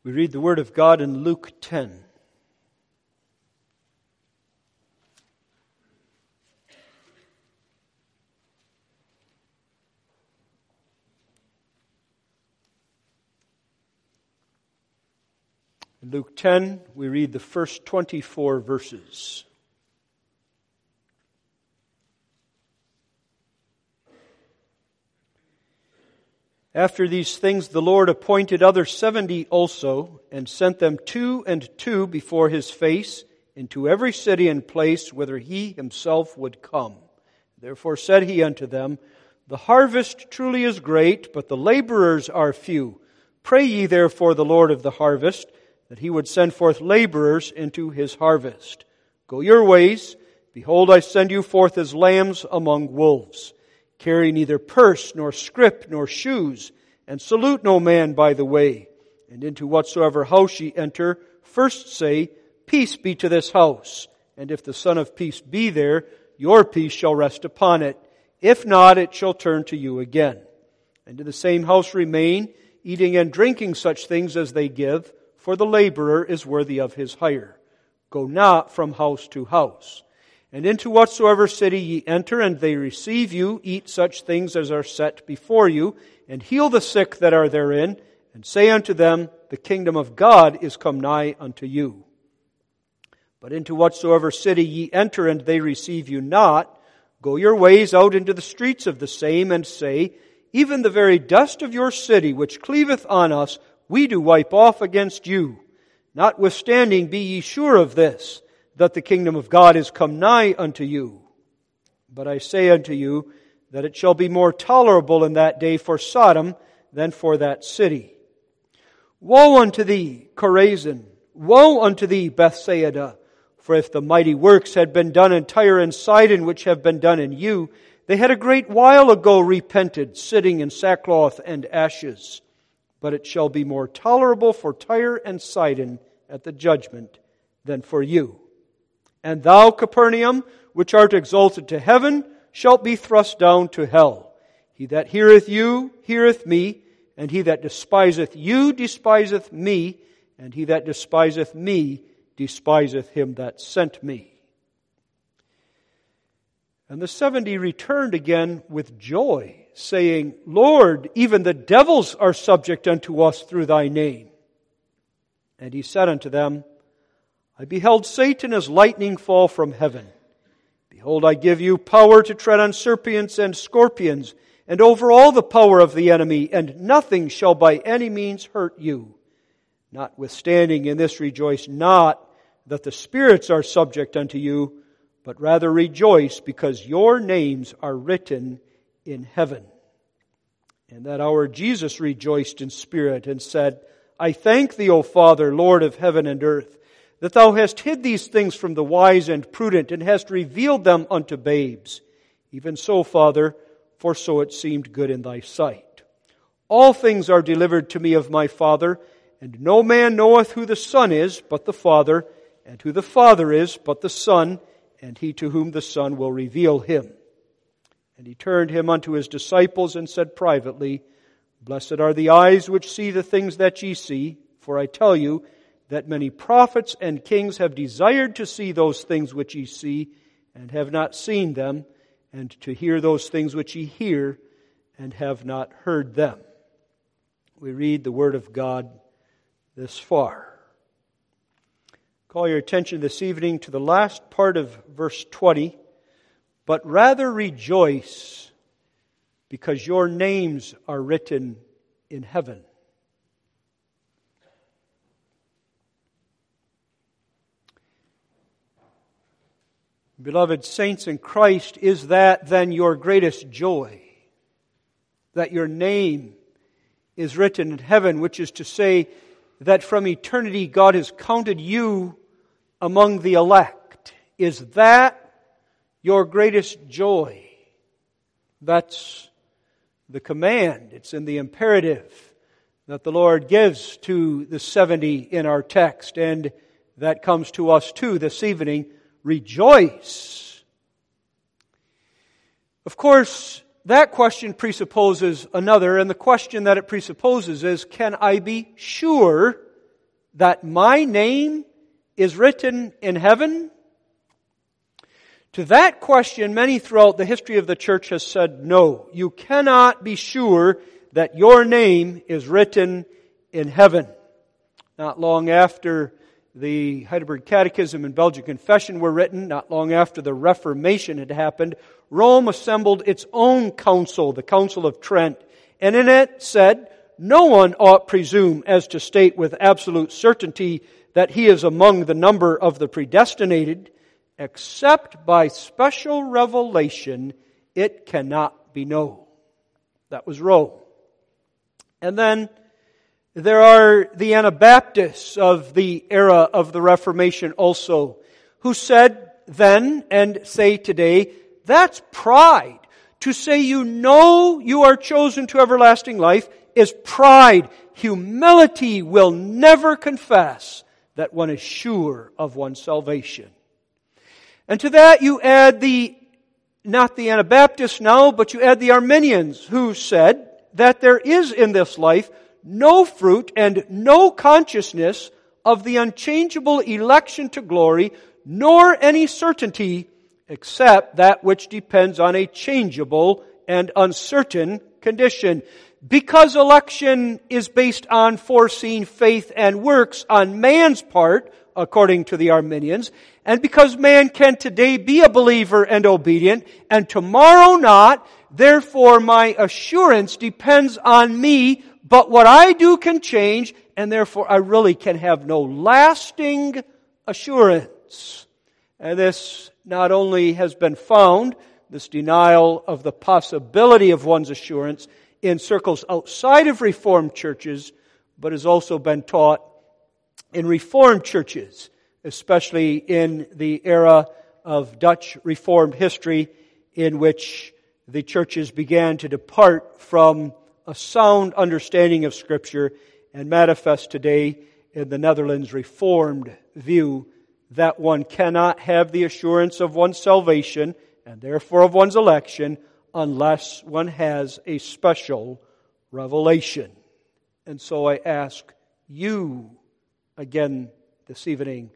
We read the Word of God in Luke 10. In Luke 10, we read the first 24 verses. After these things the Lord appointed other 70 also, and sent them 2 and 2 before His face, into every city and place whither He Himself would come. Therefore said He unto them, The harvest truly is great, but the laborers are few. Pray ye therefore the Lord of the harvest, that He would send forth laborers into His harvest. Go your ways. Behold, I send you forth as lambs among wolves. Carry neither purse, nor scrip, nor shoes, and salute no man by the way. And into whatsoever house ye enter, first say, Peace be to this house. And if the Son of Peace be there, your peace shall rest upon it. If not, it shall turn to you again. And in the same house remain, eating and drinking such things as they give, for the laborer is worthy of his hire. Go not from house to house. And into whatsoever city ye enter, and they receive you, eat such things as are set before you, and heal the sick that are therein, and say unto them, The kingdom of God is come nigh unto you. But into whatsoever city ye enter, and they receive you not, go your ways out into the streets of the same, and say, Even the very dust of your city, which cleaveth on us, we do wipe off against you. Notwithstanding, be ye sure of this, that the kingdom of God is come nigh unto you. But I say unto you, that it shall be more tolerable in that day for Sodom than for that city. Woe unto thee, Chorazin! Woe unto thee, Bethsaida! For if the mighty works had been done in Tyre and Sidon, which have been done in you, they had a great while ago repented, sitting in sackcloth and ashes. But it shall be more tolerable for Tyre and Sidon at the judgment than for you. And thou, Capernaum, which art exalted to heaven, shalt be thrust down to hell. He that heareth you, heareth me, and he that despiseth you, despiseth me, and he that despiseth me, despiseth him that sent me. And the 70 returned again with joy, saying, Lord, even the devils are subject unto us through thy name. And He said unto them, I beheld Satan as lightning fall from heaven. Behold, I give you power to tread on serpents and scorpions, and over all the power of the enemy, and nothing shall by any means hurt you. Notwithstanding, in this rejoice not that the spirits are subject unto you, but rather rejoice because your names are written in heaven. In that hour Jesus rejoiced in spirit and said, I thank thee, O Father, Lord of heaven and earth, that thou hast hid these things from the wise and prudent, and hast revealed them unto babes. Even so, Father, for so it seemed good in thy sight. All things are delivered to me of my Father, and no man knoweth who the Son is but the Father, and who the Father is but the Son, and he to whom the Son will reveal him. And He turned Him unto His disciples, and said privately, Blessed are the eyes which see the things that ye see, for I tell you, that many prophets and kings have desired to see those things which ye see, and have not seen them, and to hear those things which ye hear, and have not heard them. We read the Word of God this far. Call your attention this evening to the last part of verse 20. But rather rejoice, because your names are written in heaven. Beloved saints in Christ, is that then your greatest joy? That your name is written in heaven, which is to say that from eternity God has counted you among the elect. Is that your greatest joy? That's the command. It's in the imperative that the Lord gives to the 70 in our text, and that comes to us too this evening. Rejoice. Of course, that question presupposes another, and the question that it presupposes is, can I be sure that my name is written in heaven? To that question, many throughout the history of the church has said, no, you cannot be sure that your name is written in heaven. Not long after the Heidelberg Catechism and Belgian Confession were written, not long after the Reformation had happened, Rome assembled its own council, the Council of Trent, and in it said, no one ought presume as to state with absolute certainty that he is among the number of the predestinated, except by special revelation it cannot be known. That was Rome. And then there are the Anabaptists of the era of the Reformation also, who said then and say today, that's pride. To say you know you are chosen to everlasting life is pride. Humility will never confess that one is sure of one's salvation. And to that you add not the Anabaptists now, but you add the Arminians, who said that there is in this life no fruit and no consciousness of the unchangeable election to glory, nor any certainty except that which depends on a changeable and uncertain condition. Because election is based on foreseen faith and works on man's part, according to the Arminians, and because man can today be a believer and obedient, and tomorrow not, therefore my assurance depends on me, but what I do can change, and therefore I really can have no lasting assurance. And this not only has been found, this denial of the possibility of one's assurance, in circles outside of Reformed churches, but has also been taught in Reformed churches, especially in the era of Dutch Reformed history, in which the churches began to depart from a sound understanding of Scripture and manifest today in the Netherlands Reformed view that one cannot have the assurance of one's salvation and therefore of one's election unless one has a special revelation. And so I ask you again this evening,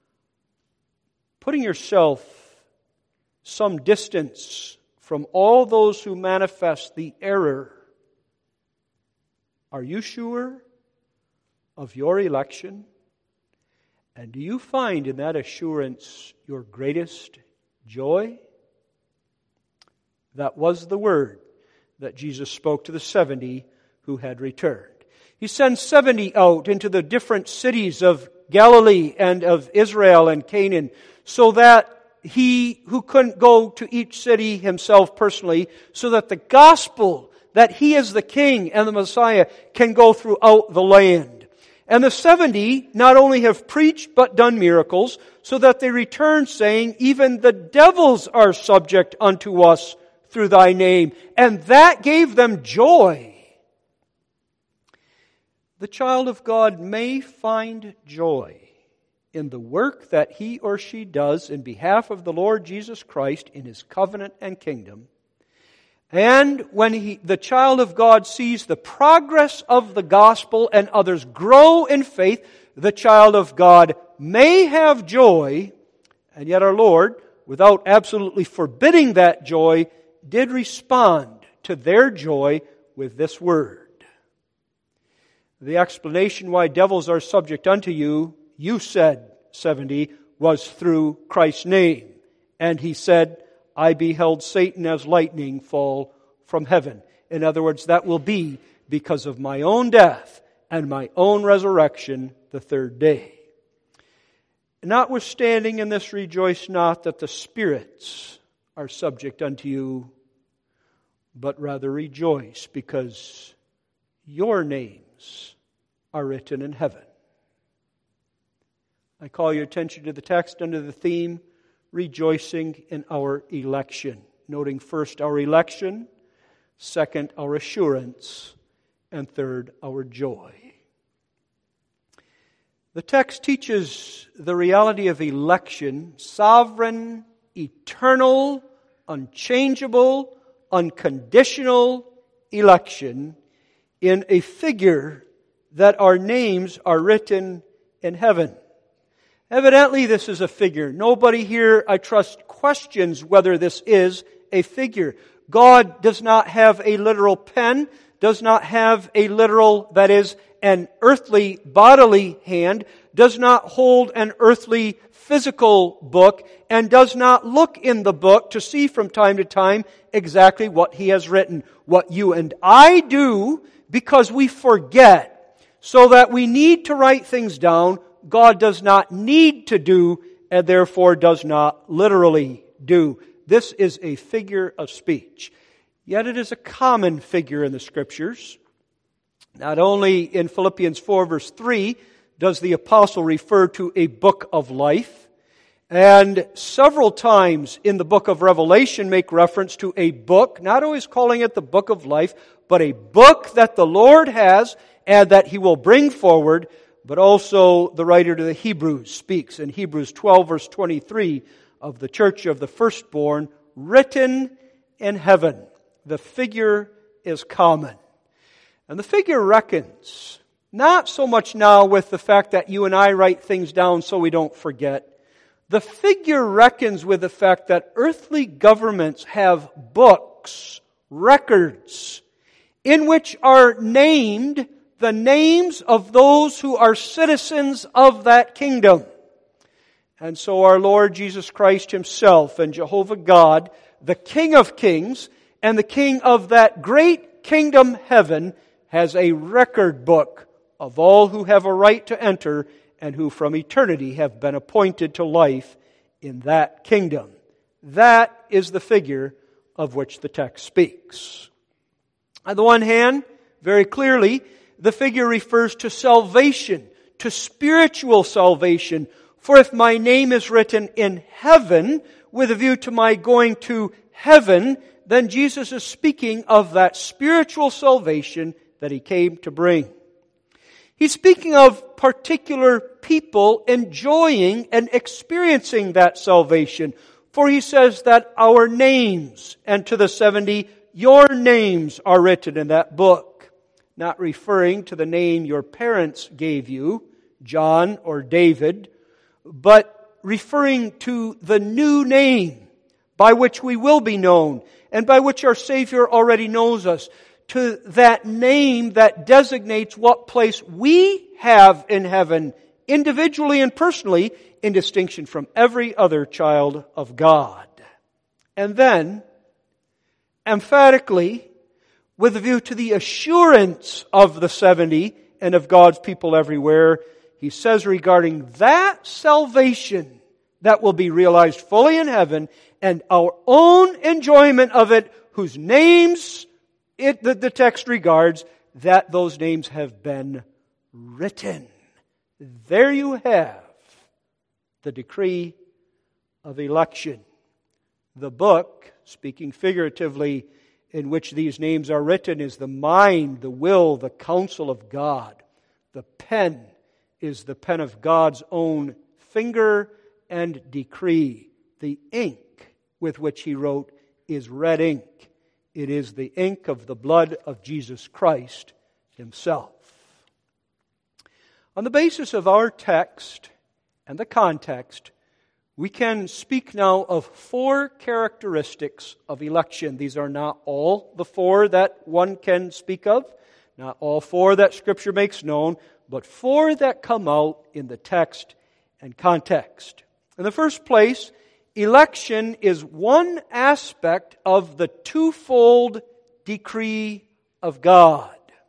putting yourself some distance from all those who manifest the error, are you sure of your election? And do you find in that assurance your greatest joy? That was the word that Jesus spoke to the 70 who had returned. He sends 70 out into the different cities of Galilee and of Israel and Canaan, so that he who couldn't go to each city himself personally, so that the gospel that he is the King and the Messiah can go throughout the land. And the 70 not only have preached but done miracles, so that they return saying, even the devils are subject unto us through thy name. And that gave them joy. The child of God may find joy in the work that he or she does in behalf of the Lord Jesus Christ in His covenant and kingdom. And when the child of God sees the progress of the gospel and others grow in faith, the child of God may have joy, and yet our Lord, without absolutely forbidding that joy, did respond to their joy with this word. The explanation why devils are subject unto you, you said, 70, was through Christ's name. And He said, I beheld Satan as lightning fall from heaven. In other words, that will be because of my own death and my own resurrection the third day. Notwithstanding in this rejoice not that the spirits are subject unto you, but rather rejoice because your names are written in heaven. I call your attention to the text under the theme, rejoicing in our election. Noting first our election, second our assurance, and third our joy. The text teaches the reality of election, sovereign, eternal, unchangeable, unconditional election in a figure that our names are written in heaven. Evidently, this is a figure. Nobody here, I trust, questions whether this is a figure. God does not have a literal pen, does not have a literal, that is, an earthly bodily hand, does not hold an earthly physical book, and does not look in the book to see from time to time exactly what He has written. What you and I do, because we forget, so that we need to write things down, God does not need to do, and therefore does not literally do. This is a figure of speech. Yet it is a common figure in the Scriptures. Not only in Philippians 4 verse 3 does the apostle refer to a book of life, and several times in the book of Revelation make reference to a book, not always calling it the book of life, but a book that the Lord has and that He will bring forward. But also the writer to the Hebrews speaks in Hebrews 12 verse 23 of the church of the firstborn, written in heaven. The figure is common. And the figure reckons, not so much now with the fact that you and I write things down so we don't forget. The figure reckons with the fact that earthly governments have books, records, in which are named the names of those who are citizens of that kingdom. And so our Lord Jesus Christ Himself and Jehovah God, the King of Kings and the King of that great kingdom heaven, has a record book of all who have a right to enter and who from eternity have been appointed to life in that kingdom. That is the figure of which the text speaks. On the one hand, very clearly, the figure refers to salvation, to spiritual salvation. For if my name is written in heaven, with a view to my going to heaven, then Jesus is speaking of that spiritual salvation that He came to bring. He's speaking of particular people enjoying and experiencing that salvation. For He says that our names, and to the 70, your names are written in that book. Not referring to the name your parents gave you, John or David, but referring to the new name by which we will be known and by which our Savior already knows us, to that name that designates what place we have in heaven, individually and personally, in distinction from every other child of God. And then, emphatically, with a view to the assurance of the 70 and of God's people everywhere, He says regarding that salvation that will be realized fully in heaven and our own enjoyment of it, whose names the text regards, that those names have been written. There you have the decree of election. The book, speaking figuratively, in which these names are written is the mind, the will, the counsel of God. The pen is the pen of God's own finger and decree. The ink with which He wrote is red ink. It is the ink of the blood of Jesus Christ Himself. On the basis of our text and the context, we can speak now of 4 characteristics of election. These are not all the 4 that one can speak of, not all 4 that Scripture makes known, but 4 that come out in the text and context. In the first place, election is one aspect of the twofold decree of God.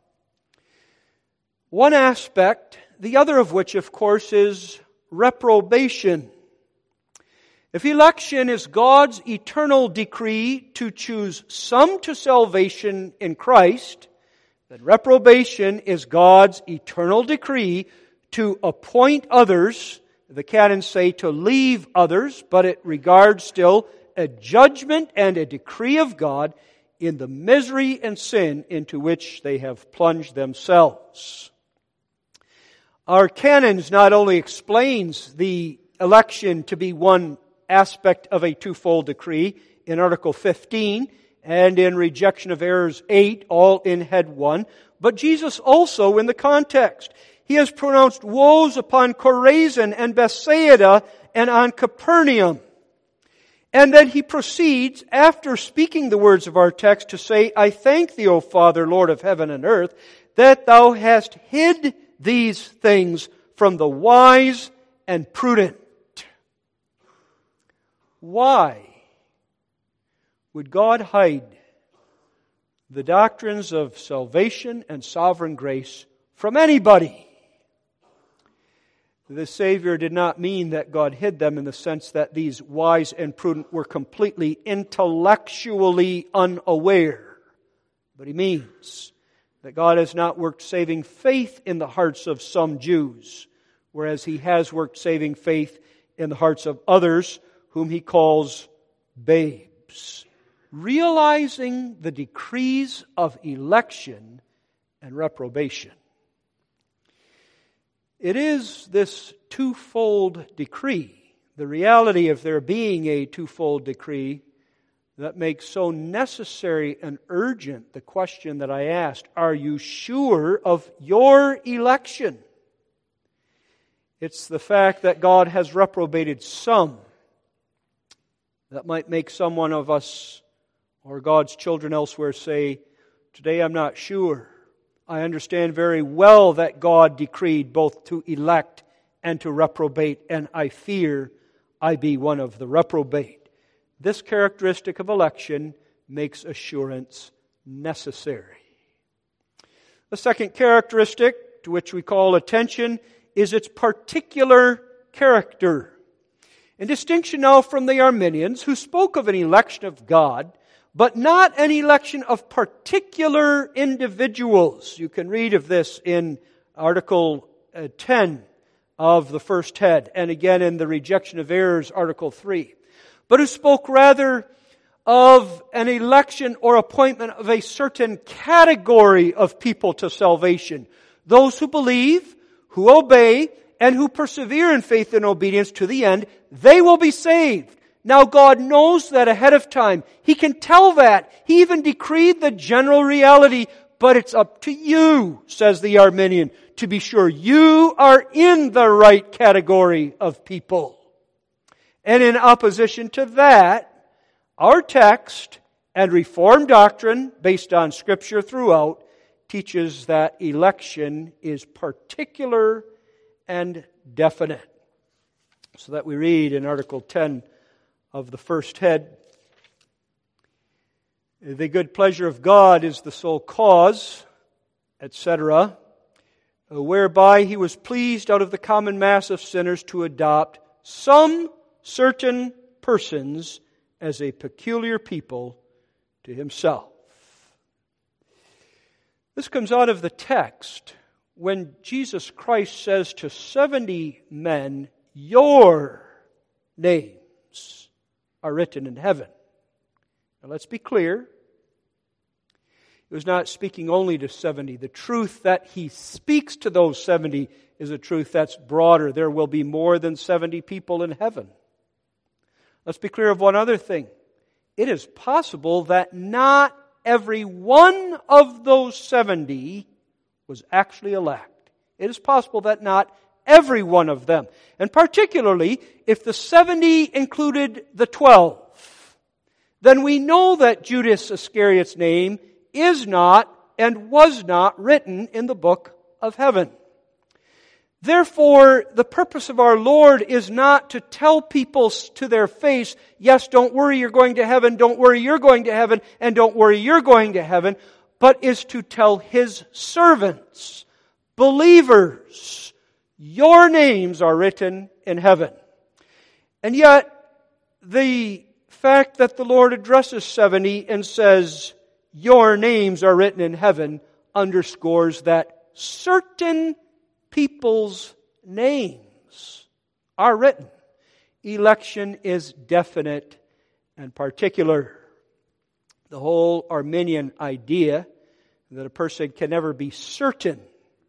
One aspect, the other of which, of course, is reprobation. If election is God's eternal decree to choose some to salvation in Christ, then reprobation is God's eternal decree to appoint others. The canons say to leave others, but it regards still a judgment and a decree of God in the misery and sin into which they have plunged themselves. Our canons not only explains the election to be one aspect of a twofold decree in Article 15 and in Rejection of Errors 8, all in Head 1, but Jesus also in the context. He has pronounced woes upon Chorazin and Bethsaida and on Capernaum. And then he proceeds, after speaking the words of our text, to say, I thank thee, O Father, Lord of heaven and earth, that thou hast hid these things from the wise and prudent. Why would God hide the doctrines of salvation and sovereign grace from anybody? The Savior did not mean that God hid them in the sense that these wise and prudent were completely intellectually unaware. But He means that God has not worked saving faith in the hearts of some Jews, whereas He has worked saving faith in the hearts of others whom He calls babes, realizing the decrees of election and reprobation. It is this twofold decree, the reality of there being a twofold decree, that makes so necessary and urgent the question that I asked, are you sure of your election? It's the fact that God has reprobated some that might make someone of us or God's children elsewhere say, today I'm not sure. I understand very well that God decreed both to elect and to reprobate, and I fear I be one of the reprobate. This characteristic of election makes assurance necessary. The second characteristic to which we call attention is its particular character. In distinction now from the Arminians, who spoke of an election of God, but not an election of particular individuals. You can read of this in Article 10 of the first head, and again in the Rejection of Errors, Article 3. But who spoke rather of an election or appointment of a certain category of people to salvation. Those who believe, who obey, and who persevere in faith and obedience to the end, they will be saved. Now God knows that ahead of time. He can tell that. He even decreed the general reality, but it's up to you, says the Arminian, to be sure you are in the right category of people. And in opposition to that, our text and Reformed doctrine, based on Scripture throughout, teaches that election is particular and definite. So that we read in Article 10 of the first head, the good pleasure of God is the sole cause, etc., whereby He was pleased out of the common mass of sinners to adopt some certain persons as a peculiar people to Himself. This comes out of the text when Jesus Christ says to 70 men, your names are written in heaven. Now let's be clear. He was not speaking only to 70. The truth that He speaks to those 70 is a truth that's broader. There will be more than 70 people in heaven. Let's be clear of one other thing. It is possible that not every one of those 70 was actually elect. It is possible that not every one of them. And particularly, if the 70 included the 12, then we know that Judas Iscariot's name is not and was not written in the book of heaven. Therefore, the purpose of our Lord is not to tell people to their face, yes, don't worry, you're going to heaven, don't worry, you're going to heaven, and don't worry, you're going to heaven, but is to tell His servants, believers, your names are written in heaven. And yet, the fact that the Lord addresses 70 and says, your names are written in heaven, underscores that certain people's names are written. Election is definite and particular. The whole Arminian idea that a person can never be certain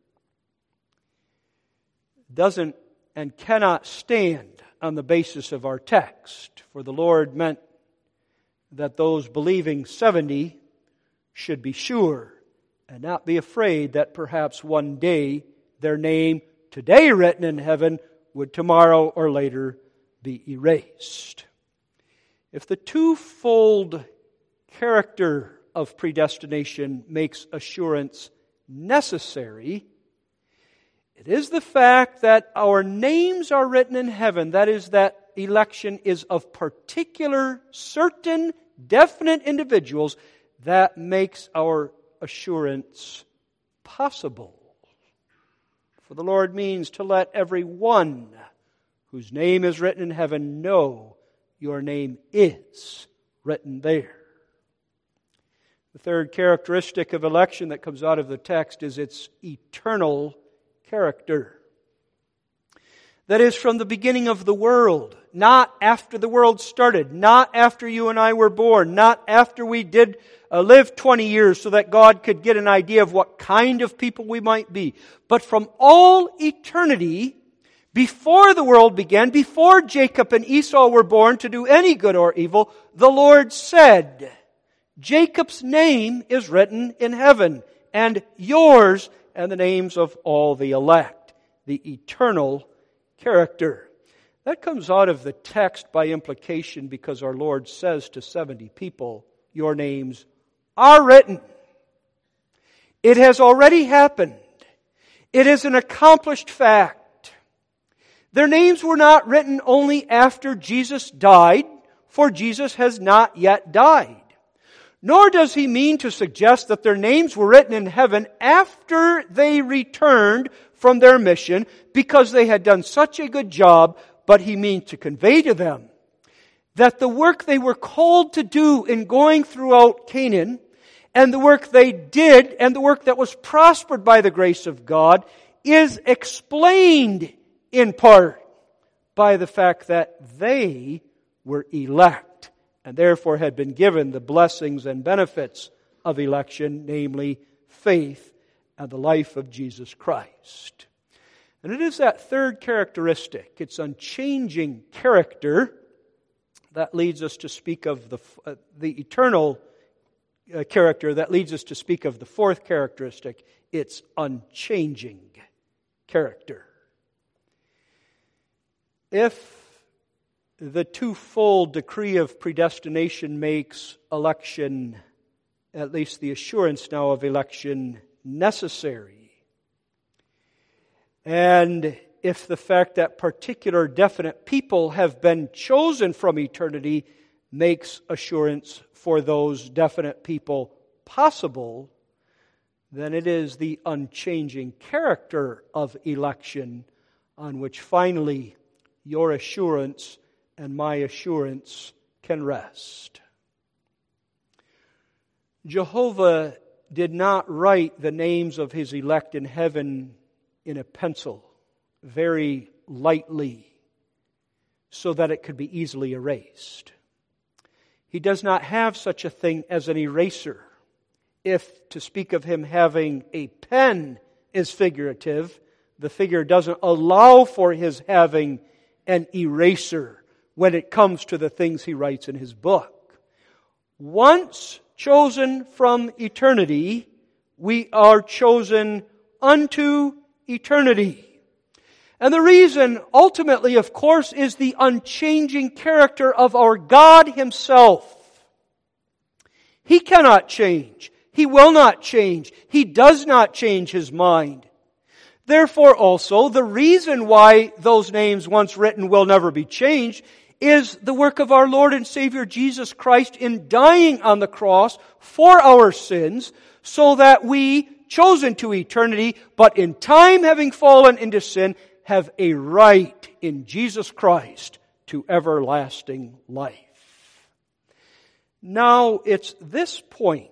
doesn't and cannot stand on the basis of our text. For the Lord meant that those believing 70 should be sure and not be afraid that perhaps one day their name today written in heaven would tomorrow or later be erased. If the twofold character of predestination makes assurance necessary, it is the fact that our names are written in heaven, that is, that election is of particular, certain, definite individuals, that makes our assurance possible. For the Lord means to let every one whose name is written in heaven know your name is written there. The third characteristic of election that comes out of the text is its eternal character. That is, from the beginning of the world, not after the world started, not after you and I were born, not after we did live 20 years so that God could get an idea of what kind of people we might be, but from all eternity, before the world began, before Jacob and Esau were born to do any good or evil, the Lord said, Jacob's name is written in heaven, and yours and the names of all the elect, the eternal character. That comes out of the text by implication because our Lord says to 70 people, your names are written. It has already happened. It is an accomplished fact. Their names were not written only after Jesus died, for Jesus has not yet died. Nor does he mean to suggest that their names were written in heaven after they returned from their mission because they had done such a good job, but he means to convey to them that the work they were called to do in going throughout Canaan, and the work they did, and the work that was prospered by the grace of God, is explained in part by the fact that they were elect, and therefore had been given the blessings and benefits of election, namely faith and the life of Jesus Christ. And it is that third characteristic, its unchanging character, that leads us to speak of the eternal character, that leads us to speak of the fourth characteristic, its unchanging character. If the twofold decree of predestination makes election, at least the assurance now of election, necessary, and if the fact that particular definite people have been chosen from eternity makes assurance for those definite people possible, then it is the unchanging character of election on which finally your assurance and my assurance can rest. Jehovah did not write the names of His elect in heaven in a pencil very lightly so that it could be easily erased. He does not have such a thing as an eraser. If to speak of Him having a pen is figurative, the figure doesn't allow for His having an eraser when it comes to the things He writes in His book. Once chosen from eternity, we are chosen unto eternity. And the reason, ultimately, of course, is the unchanging character of our God Himself. He cannot change. He will not change. He does not change His mind. Therefore, also, the reason why those names once written will never be changed is the work of our Lord and Savior Jesus Christ in dying on the cross for our sins, so that we, chosen to eternity, but in time having fallen into sin, have a right in Jesus Christ to everlasting life. Now, it's this point,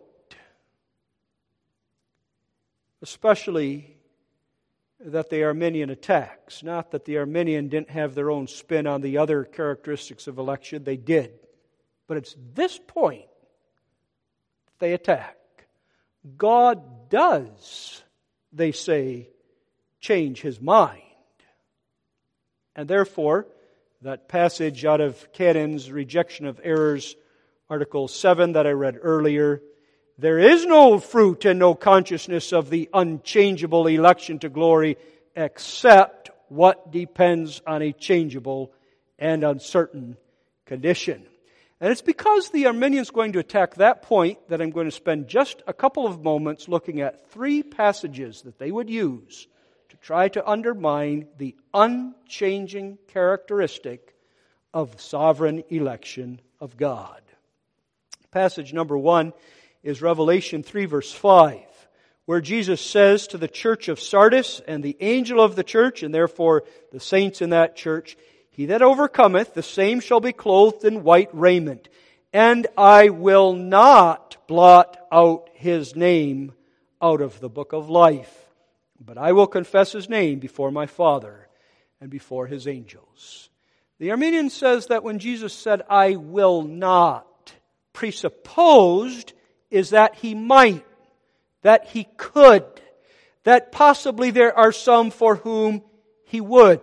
especially, that the Arminian attacks. Not that the Arminian didn't have their own spin on the other characteristics of election. They did. But it's this point they attack. God does, they say, change His mind. And therefore, that passage out of Cadon's Rejection of Errors, Article 7 that I read earlier, there is no fruit and no consciousness of the unchangeable election to glory except what depends on a changeable and uncertain condition. And it's because the Arminian's going to attack that point that I'm going to spend just a couple of moments looking at 3 passages that they would use to try to undermine the unchanging characteristic of sovereign election of God. Passage number 1 is Revelation 3 verse 5, where Jesus says to the church of Sardis and the angel of the church, and therefore the saints in that church, "He that overcometh, the same shall be clothed in white raiment, and I will not blot out his name out of the book of life, but I will confess his name before my Father and before his angels." The Arminian says that when Jesus said, "I will not," presupposed is that he might, that he could, that possibly there are some for whom he would.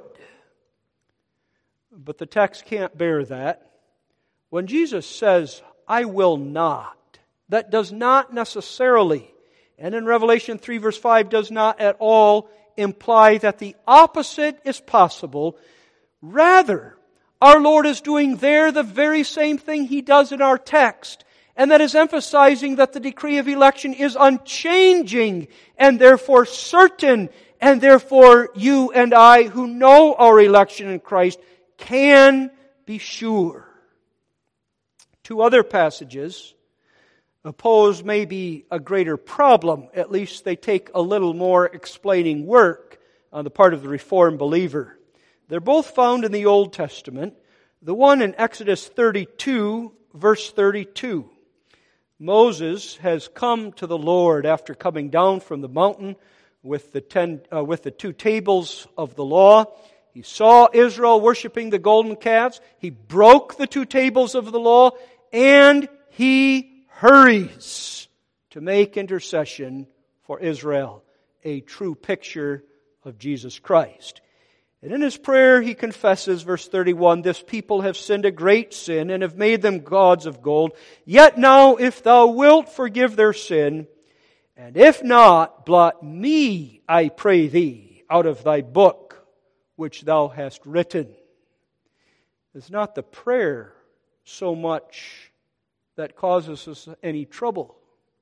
But the text can't bear that. When Jesus says, "I will not," that does not necessarily, and in Revelation 3 verse 5 does not at all imply that the opposite is possible. Rather, our Lord is doing there the very same thing He does in our text, and that is emphasizing that the decree of election is unchanging and therefore certain, and therefore you and I who know our election in Christ can be sure. 2 other passages pose maybe a greater problem. At least they take a little more explaining work on the part of the Reformed believer. They're both found in the Old Testament. The one in Exodus 32, verse 32. Moses has come to the Lord after coming down from the mountain with the 2 tables of the law. He saw Israel worshiping the golden calves. He broke the 2 tables of the law, and he hurries to make intercession for Israel, a true picture of Jesus Christ. And in his prayer he confesses, verse 31, "This people have sinned a great sin and have made them gods of gold. Yet now if thou wilt forgive their sin, and if not, blot me, I pray thee, out of thy book which thou hast written." It's not the prayer so much that causes us any trouble.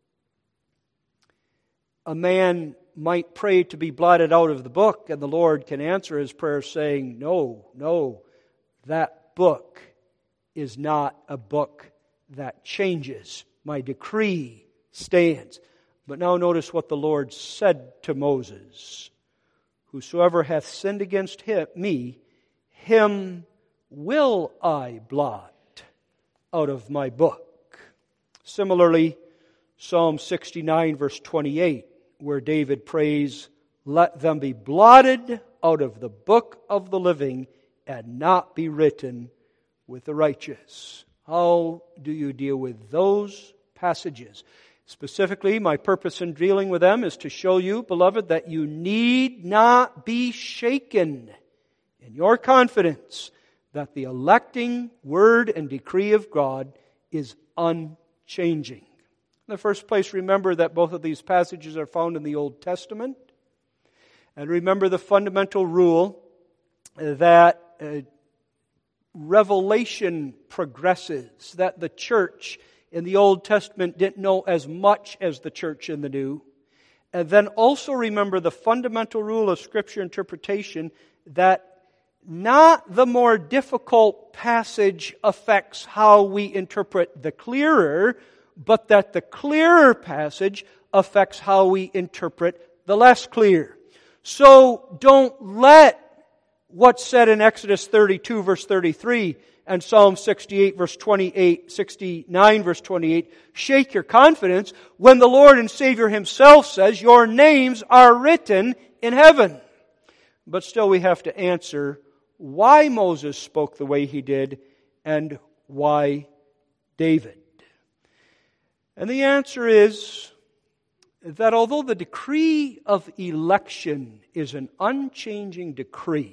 A man might pray to be blotted out of the book, and the Lord can answer his prayer saying, No, that book is not a book that changes. My decree stands. But now notice what the Lord said to Moses. "Whosoever hath sinned against me, him will I blot out of my book." Similarly, Psalm 69 verse 28, where David prays, "Let them be blotted out of the book of the living and not be written with the righteous." How do you deal with those passages? Specifically, my purpose in dealing with them is to show you, beloved, that you need not be shaken in your confidence that the electing word and decree of God is unchanging. In the first place, remember that both of these passages are found in the Old Testament. And remember the fundamental rule that revelation progresses, that the church in the Old Testament didn't know as much as the church in the New. And then also remember the fundamental rule of Scripture interpretation that not the more difficult passage affects how we interpret the clearer, but that the clearer passage affects how we interpret the less clear. So don't let what's said in Exodus 32 verse 33 and Psalm 68 verse 28, 69 verse 28 shake your confidence when the Lord and Savior Himself says your names are written in heaven. But still we have to answer why Moses spoke the way he did and why David. And the answer is that although the decree of election is an unchanging decree,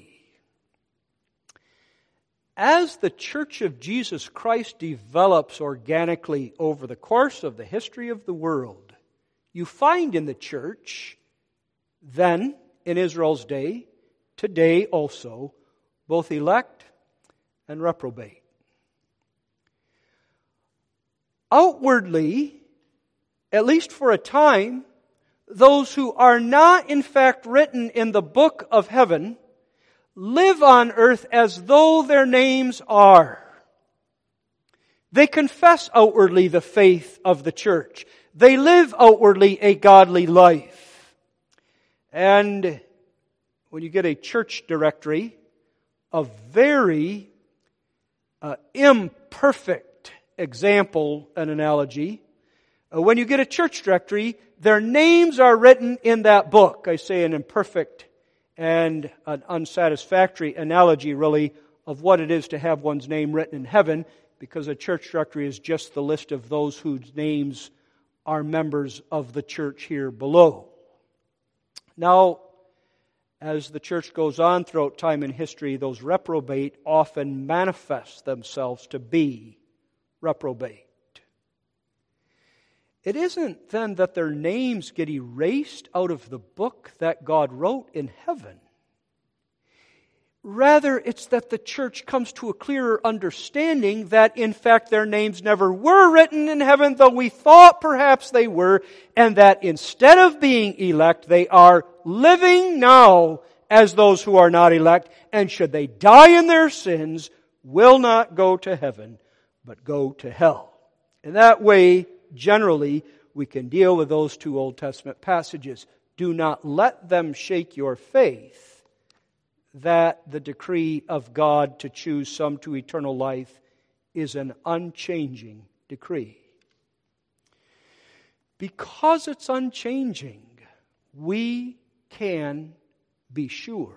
as the Church of Jesus Christ develops organically over the course of the history of the world, you find in the church then in Israel's day, today also, both elect and reprobate. Outwardly, at least for a time, those who are not in fact written in the book of heaven live on earth as though their names are. They confess outwardly the faith of the church. They live outwardly a godly life. And when you get a church directory, a very imperfect example and analogy, when you get a church directory, their names are written in that book. I say an imperfect and an unsatisfactory analogy, really, of what it is to have one's name written in heaven, because a church directory is just the list of those whose names are members of the church here below. Now, as the church goes on throughout time and history, those reprobate often manifest themselves to be reprobate. It isn't then that their names get erased out of the book that God wrote in heaven. Rather, it's that the church comes to a clearer understanding that, in fact, their names never were written in heaven, though we thought perhaps they were, and that instead of being elect, they are living now as those who are not elect, and should they die in their sins, will not go to heaven, but go to hell. In that way, generally, we can deal with those two Old Testament passages. Do not let them shake your faith that the decree of God to choose some to eternal life is an unchanging decree. Because it's unchanging, we can be sure.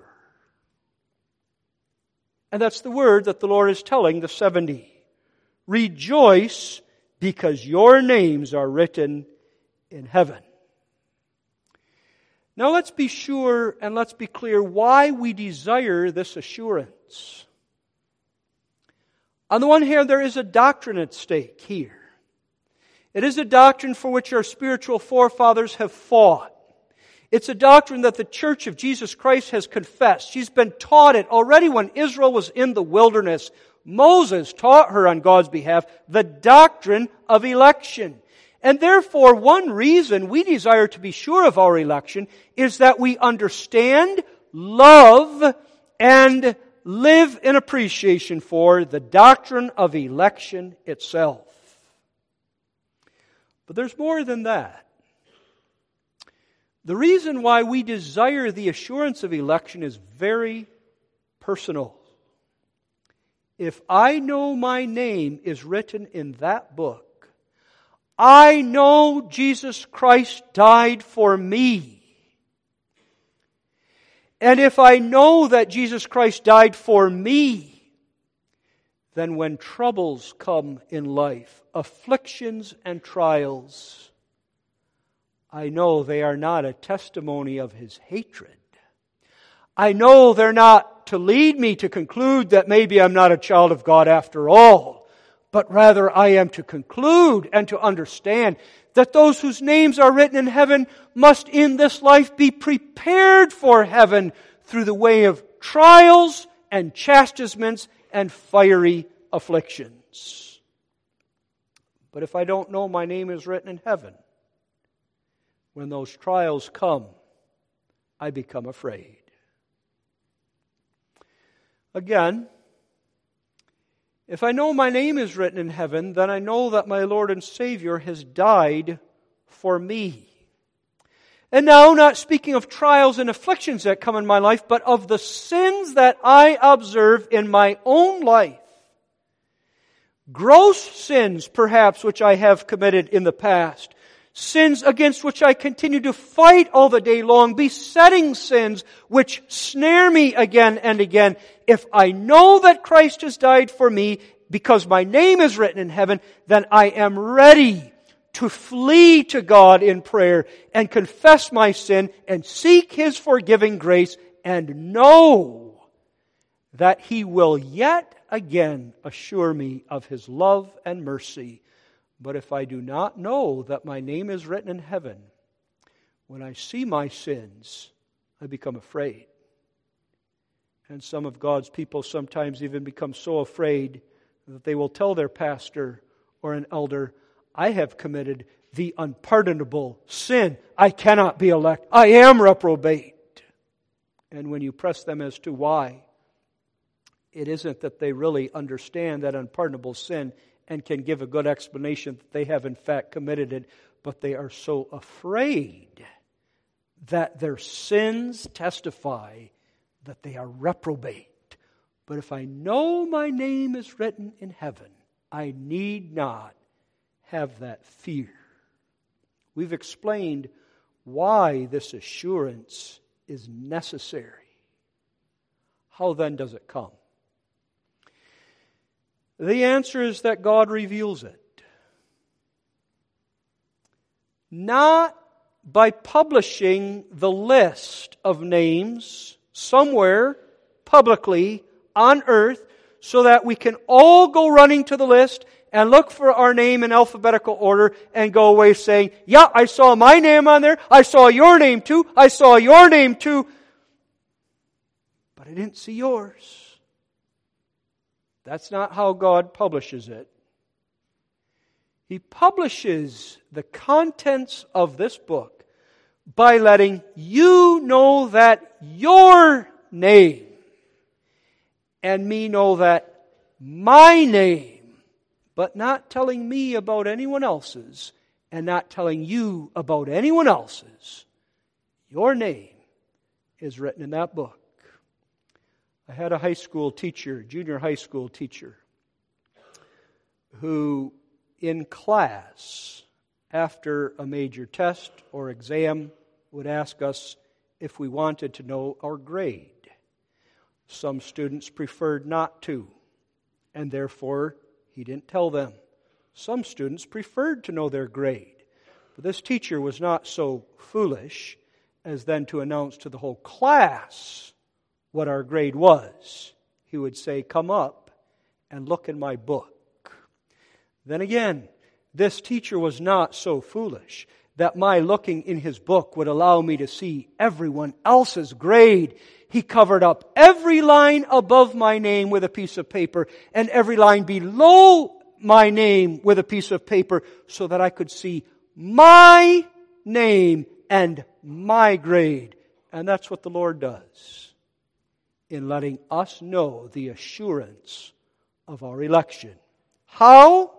And that's the word that the Lord is telling the 70. Rejoice, because your names are written in heaven. Now let's be sure and let's be clear why we desire this assurance. On the one hand, there is a doctrine at stake here. It is a doctrine for which our spiritual forefathers have fought. It's a doctrine that the Church of Jesus Christ has confessed. She's been taught it already when Israel was in the wilderness. Moses taught her on God's behalf the doctrine of election. And therefore, one reason we desire to be sure of our election is that we understand, love, and live in appreciation for the doctrine of election itself. But there's more than that. The reason why we desire the assurance of election is very personal. If I know my name is written in that book, I know Jesus Christ died for me. And if I know that Jesus Christ died for me, then when troubles come in life, afflictions and trials, I know they are not a testimony of His hatred. I know they're not to lead me to conclude that maybe I'm not a child of God after all. But rather I am to conclude and to understand that those whose names are written in heaven must in this life be prepared for heaven through the way of trials and chastisements and fiery afflictions. But if I don't know my name is written in heaven, when those trials come, I become afraid. Again, if I know my name is written in heaven, then I know that my Lord and Savior has died for me. And now, not speaking of trials and afflictions that come in my life, but of the sins that I observe in my own life. Gross sins, perhaps, which I have committed in the past. Sins against which I continue to fight all the day long. Besetting sins which snare me again and again. If I know that Christ has died for me because my name is written in heaven, then I am ready to flee to God in prayer and confess my sin and seek His forgiving grace and know that He will yet again assure me of His love and mercy. But if I do not know that my name is written in heaven, when I see my sins, I become afraid. And some of God's people sometimes even become so afraid that they will tell their pastor or an elder, I have committed the unpardonable sin. I cannot be elect. I am reprobate. And when you press them as to why, it isn't that they really understand that unpardonable sin and can give a good explanation that they have in fact committed it, but they are so afraid that their sins testify that they are reprobate. But if I know my name is written in heaven, I need not have that fear. We've explained why this assurance is necessary. How then does it come? The answer is that God reveals it. Not by publishing the list of names somewhere publicly on earth so that we can all go running to the list and look for our name in alphabetical order and go away saying, yeah, I saw my name on there, I saw your name too, I saw your name too, but I didn't see yours. That's not how God publishes it. He publishes the contents of this book by letting you know that your name and me know that my name, but not telling me about anyone else's and not telling you about anyone else's. Your name is written in that book. I had a high school teacher, junior high school teacher, who in class, after a major test or exam, would ask us if we wanted to know our grade. Some students preferred not to, and therefore he didn't tell them. Some students preferred to know their grade. But this teacher was not so foolish as then to announce to the whole class what our grade was. He would say, come up and look in my book. Then again, this teacher was not so foolish that my looking in his book would allow me to see everyone else's grade. He covered up every line above my name with a piece of paper and every line below my name with a piece of paper so that I could see my name and my grade. And that's what the Lord does in letting us know the assurance of our election. How?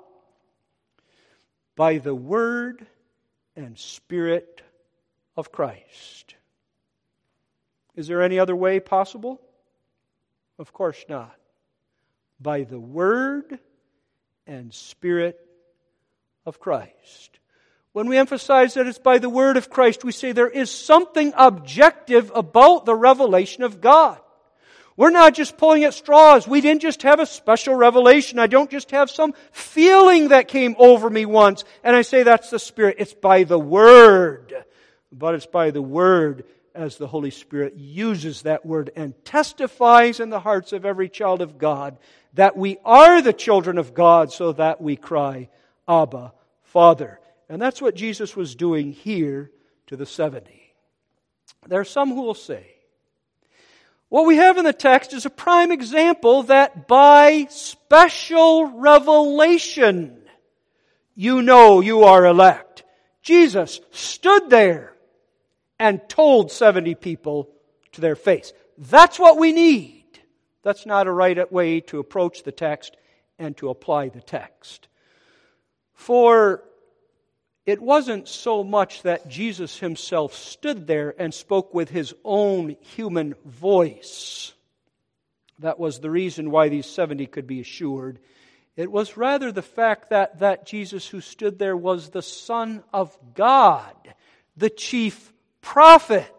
By the Word and Spirit of Christ. Is there any other way possible? Of course not. By the Word and Spirit of Christ. When we emphasize that it's by the Word of Christ, we say there is something objective about the revelation of God. We're not just pulling at straws. We didn't just have a special revelation. I don't just have some feeling that came over me once and I say that's the Spirit. It's by the Word. But it's by the Word as the Holy Spirit uses that Word and testifies in the hearts of every child of God that we are the children of God, so that we cry, Abba, Father. And that's what Jesus was doing here to the 70. There are some who will say, what we have in the text is a prime example that by special revelation, you know you are elect. Jesus stood there and told 70 people to their face. That's what we need. That's not a right way to approach the text and to apply the text. For it wasn't so much that Jesus himself stood there and spoke with his own human voice. That was the reason why these 70 could be assured. It was rather the fact that Jesus who stood there was the Son of God, the chief prophet,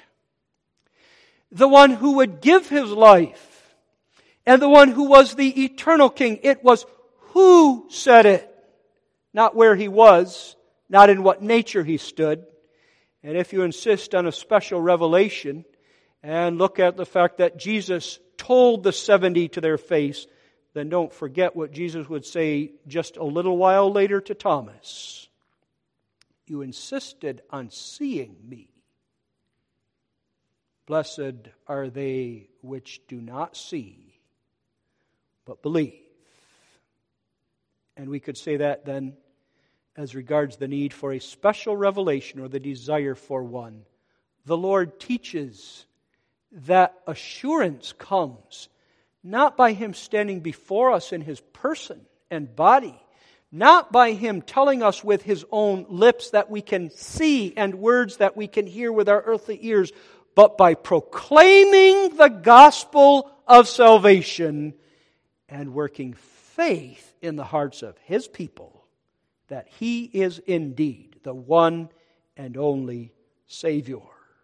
the one who would give his life, and the one who was the eternal King. It was who said it, not where he was, not in what nature he stood. And if you insist on a special revelation and look at the fact that Jesus told the 70 to their face, then don't forget what Jesus would say just a little while later to Thomas. You insisted on seeing me. Blessed are they which do not see, but believe. And we could say that then as regards the need for a special revelation or the desire for one. The Lord teaches that assurance comes not by Him standing before us in His person and body, not by Him telling us with His own lips that we can see and words that we can hear with our earthly ears, but by proclaiming the gospel of salvation and working faith in the hearts of His people that He is indeed the one and only Savior.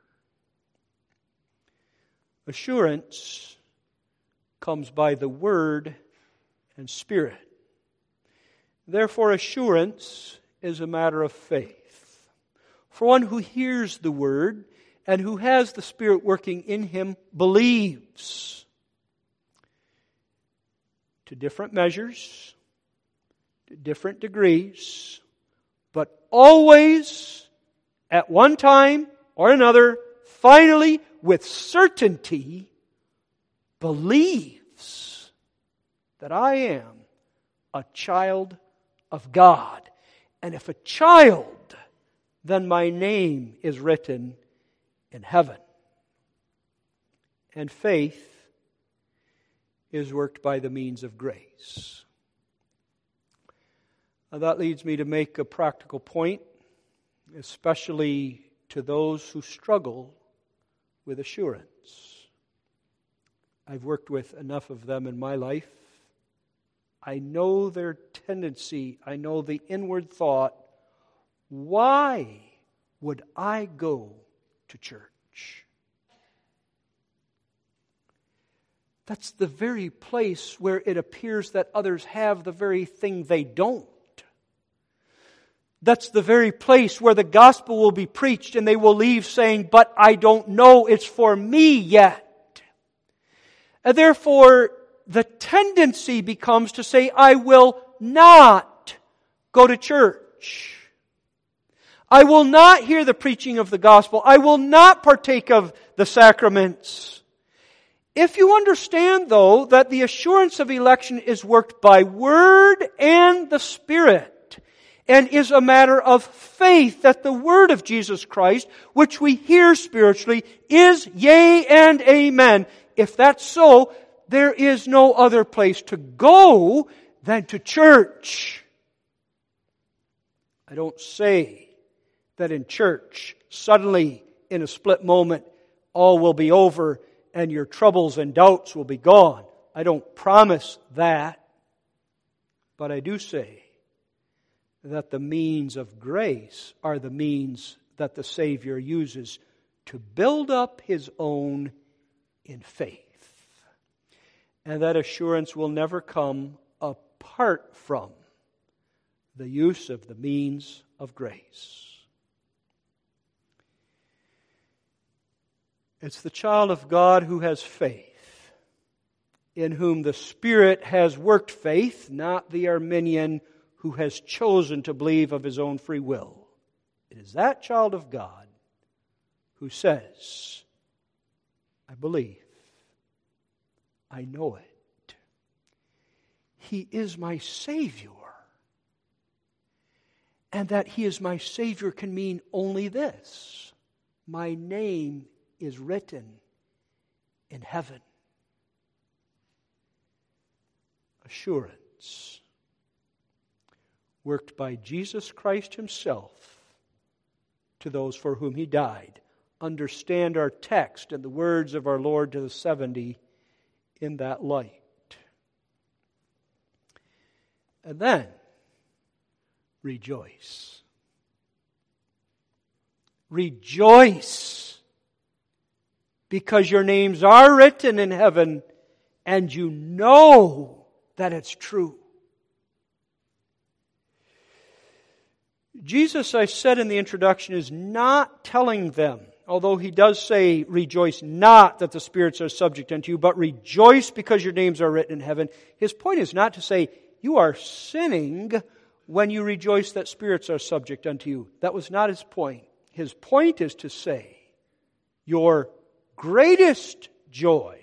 Assurance comes by the Word and Spirit. Therefore, assurance is a matter of faith. For one who hears the Word and who has the Spirit working in him believes. To different measures, to different degrees, but always at one time or another, finally, with certainty, believes that I am a child of God. And if a child, then my name is written in heaven. And faith is worked by the means of grace. Now that leads me to make a practical point, especially to those who struggle with assurance. I've worked with enough of them in my life. I know their tendency. I know the inward thought, why would I go to church? That's the very place where it appears that others have the very thing they don't. That's the very place where the gospel will be preached and they will leave saying, but I don't know it's for me yet. And therefore, the tendency becomes to say, I will not go to church. I will not hear the preaching of the gospel. I will not partake of the sacraments. If you understand, though, that the assurance of election is worked by Word and the Spirit, and is a matter of faith that the Word of Jesus Christ, which we hear spiritually, is yea and amen. If that's so, there is no other place to go than to church. I don't say that in church, suddenly, in a split moment, all will be over and your troubles and doubts will be gone. I don't promise that. But I do say that the means of grace are the means that the Savior uses to build up His own in faith. And that assurance will never come apart from the use of the means of grace. It's the child of God who has faith, in whom the Spirit has worked faith, not the Arminian who has chosen to believe of his own free will. It is that child of God who says, I believe. I know it. He is my Savior. And that He is my Savior can mean only this: my name is written in heaven. Assurance worked by Jesus Christ Himself to those for whom He died. Understand our text and the words of our Lord to the 70 in that light. And then, rejoice. Rejoice, because your names are written in heaven and you know that it's true. Jesus, I said in the introduction, is not telling them, although He does say, rejoice not that the spirits are subject unto you, but rejoice because your names are written in heaven. His point is not to say, you are sinning when you rejoice that spirits are subject unto you. That was not His point. His point is to say, you're greatest joy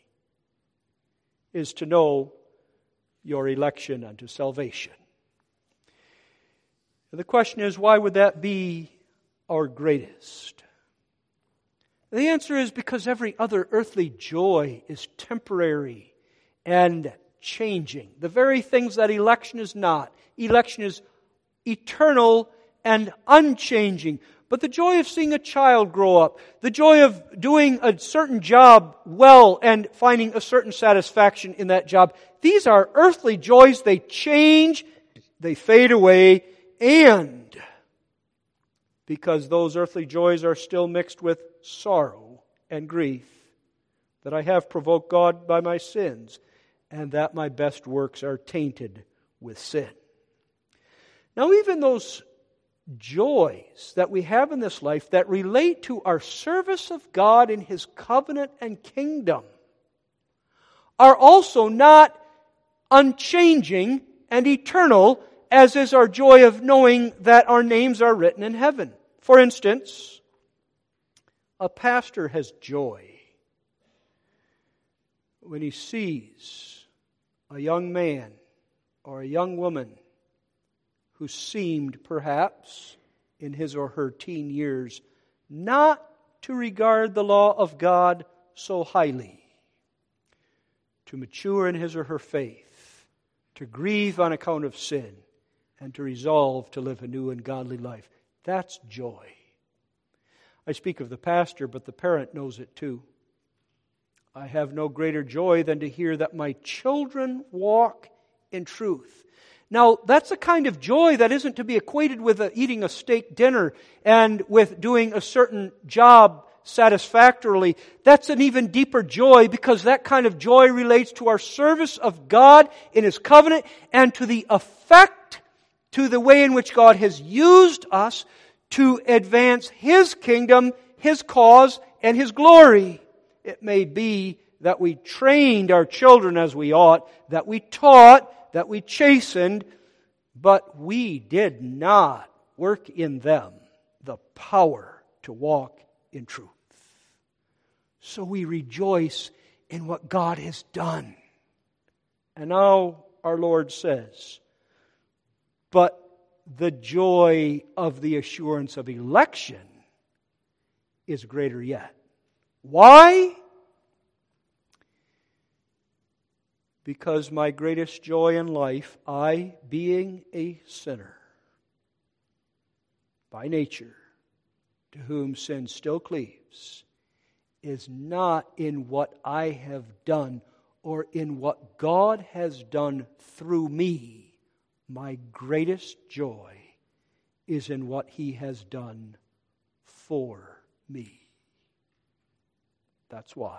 is to know your election unto salvation. And the question is, why would that be our greatest? The answer is because every other earthly joy is temporary and changing. The very things that election is not. Election is eternal and unchanging. But the joy of seeing a child grow up, the joy of doing a certain job well and finding a certain satisfaction in that job, these are earthly joys. They change, they fade away, and because those earthly joys are still mixed with sorrow and grief, that I have provoked God by my sins, and that my best works are tainted with sin. Now, even those joys that we have in this life that relate to our service of God in His covenant and kingdom are also not unchanging and eternal, as is our joy of knowing that our names are written in heaven. For instance, a pastor has joy when he sees a young man or a young woman who seemed perhaps in his or her teen years not to regard the law of God so highly, to mature in his or her faith, to grieve on account of sin, and to resolve to live a new and godly life. That's joy. I speak of the pastor, but the parent knows it too. I have no greater joy than to hear that my children walk in truth. Now, that's a kind of joy that isn't to be equated with eating a steak dinner and with doing a certain job satisfactorily. That's an even deeper joy, because that kind of joy relates to our service of God in His covenant and to the effect, to the way in which God has used us to advance His kingdom, His cause, and His glory. It may be that we trained our children as we ought, that we taught, that we chastened, but we did not work in them the power to walk in truth. So we rejoice in what God has done. And now our Lord says, but the joy of the assurance of election is greater yet. Why? Because my greatest joy in life, I being a sinner by nature, to whom sin still cleaves, is not in what I have done or in what God has done through me. My greatest joy is in what He has done for me. That's why.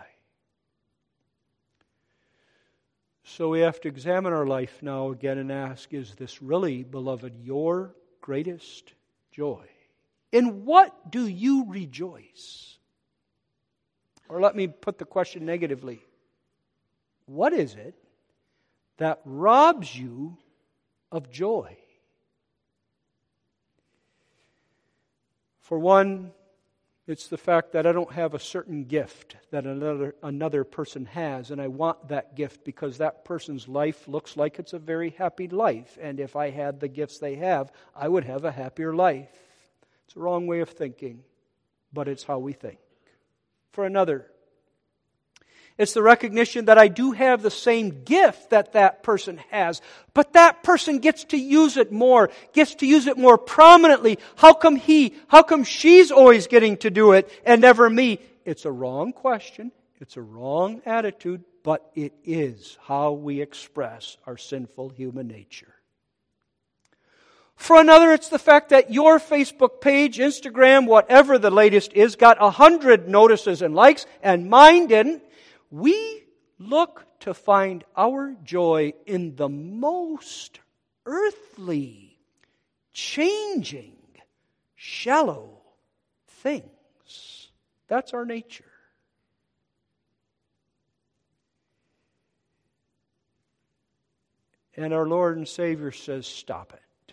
So we have to examine our life now again and ask, is this really, beloved, your greatest joy? In what do you rejoice? Or let me put the question negatively. What is it that robs you of joy? For one, it's the fact that I don't have a certain gift that another person has, and I want that gift because that person's life looks like it's a very happy life. And if I had the gifts they have, I would have a happier life. It's a wrong way of thinking, but it's how we think. For another, it's the recognition that I do have the same gift that that person has, but that person gets to use it more, gets to use it more prominently. How come she's always getting to do it and never me? It's a wrong question. It's a wrong attitude, but it is how we express our sinful human nature. For another, it's the fact that your Facebook page, Instagram, whatever the latest is, got 100 notices and likes, and mine didn't. We look to find our joy in the most earthly, changing, shallow things. That's our nature. And our Lord and Savior says, stop it.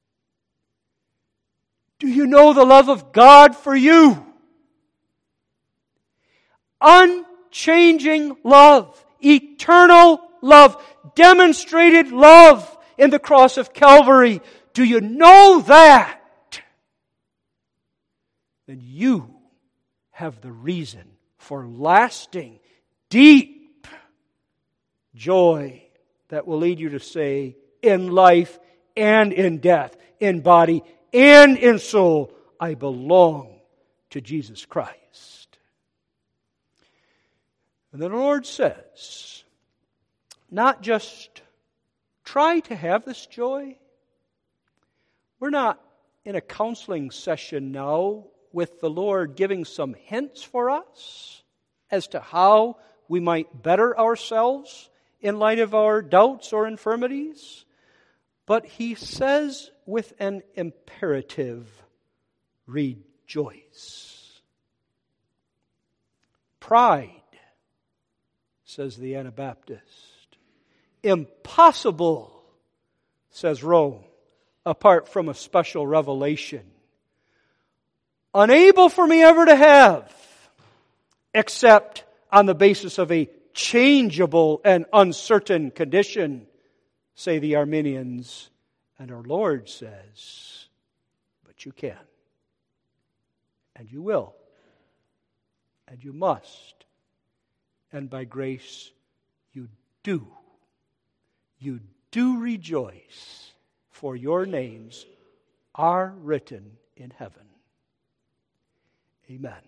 Do you know the love of God for you? unchanging love, eternal love, demonstrated love in the cross of Calvary. Do you know that? Then you have the reason for lasting, deep joy that will lead you to say, in life and in death, in body and in soul, I belong to Jesus Christ. And then the Lord says, not just try to have this joy. We're not in a counseling session now with the Lord giving some hints for us as to how we might better ourselves in light of our doubts or infirmities. But He says with an imperative, rejoice. Pride, says the Anabaptist. Impossible, says Rome, apart from a special revelation. Unable for me ever to have, except on the basis of a changeable and uncertain condition, say the Arminians. And our Lord says, but you can. And you will. And you must. And by grace, you do. You do rejoice, for your names are written in heaven. Amen.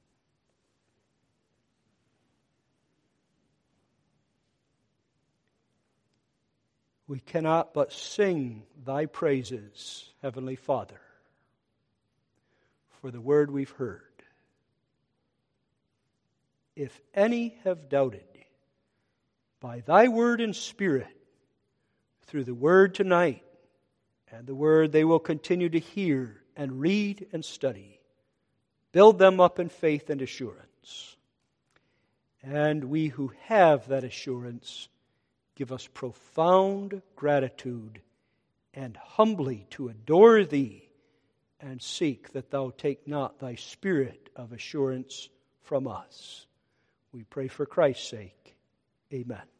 We cannot but sing thy praises, Heavenly Father, for the word we've heard. If any have doubted, by thy word and Spirit, through the word tonight, and the word they will continue to hear and read and study, build them up in faith and assurance. And we who have that assurance, give us profound gratitude and humbly to adore Thee and seek that Thou take not Thy spirit of assurance from us. We pray for Christ's sake. Amen.